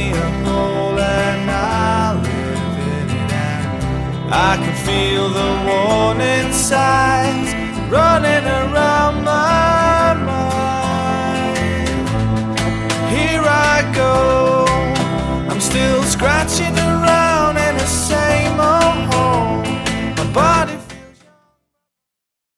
me a hole and I'll live in it. And I can feel the warning signs